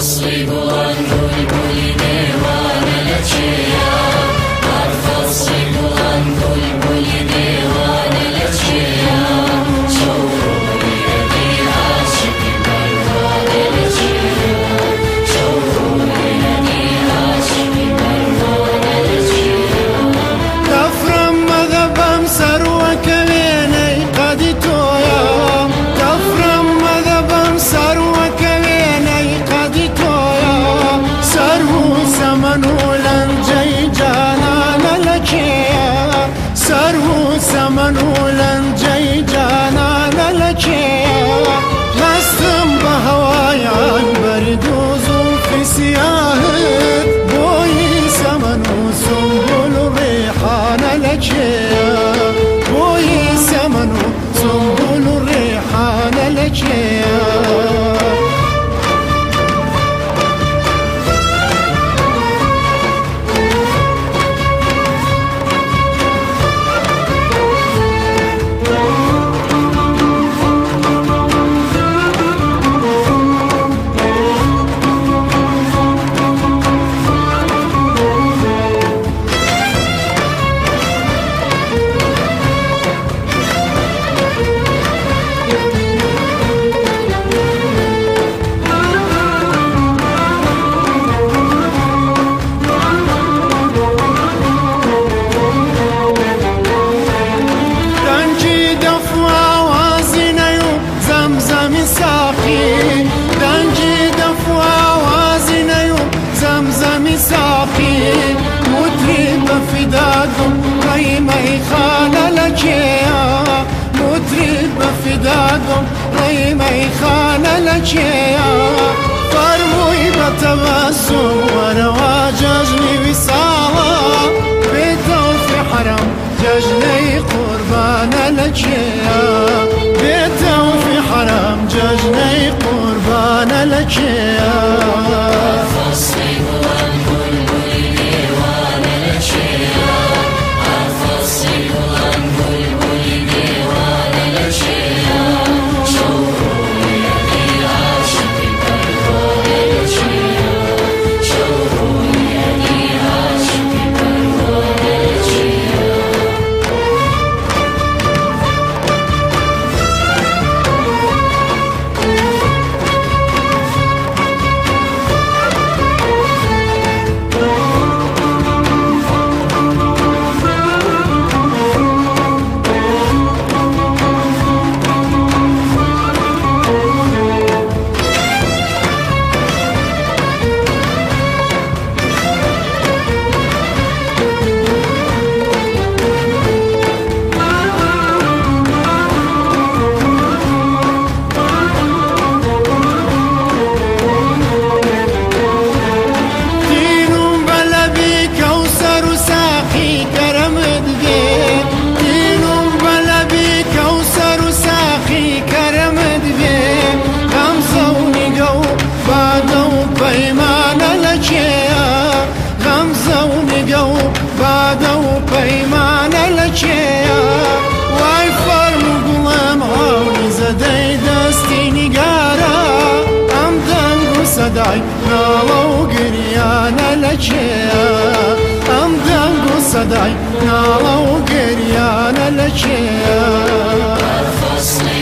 فصلی بڵند بولبولی نێوانە لە چێیە هەر فصلی بڵند بولبولی نێوانە لە چێیە چەوڕۆیەنی عاشقی مەردانە لە چێیە چەوڕۆیەنی عاشقی مەردانە لە چێیە دەفرم مەدەبەم سەروەکە وێنەی قەدی تۆیە دەفرم مەدەبەم سەروەکە وێنەی قەدی تۆیە سەرو سەمەن و لەنجەی جانانە لە کێیە سەرو سەمەن و لەنجەی جانانە لە کێیە مەستم بە هەوایان بەردوو زولفی سیاهت بۆیی سەمەن و سنبول و ڕێحانە لە کێیە بۆیی سەمەن و سنبول و ڕێحانە لە کێیە مەیخانە لە کێیە فەرمووی بە تەبەسوم وەرەوە جەژنی ویساڵە بێتەوفی حەرەم جەژنەی قوربانە لە کێیە بێتەوفی حەرەم جەژنەی قوربانە لە کێیە فصلی بڵند بولبولی نێوانە لە چێیە هەر فصلی بڵند بولبولی نێوانە لە چێیە چەوڕۆیەنی عاشقی مەردانە لە چێیە چەوڕۆیەنی عاشقی مەردانە لە چێیە وای فەرم و گوڵم هەوری زەدەی دەستی نیگارە ئەم دەنگ و سەدای ناڵە و گریانە لە کێیە ئەم دەنگ و سەدای ناڵە و گریانە لە کێیە هەر فصلی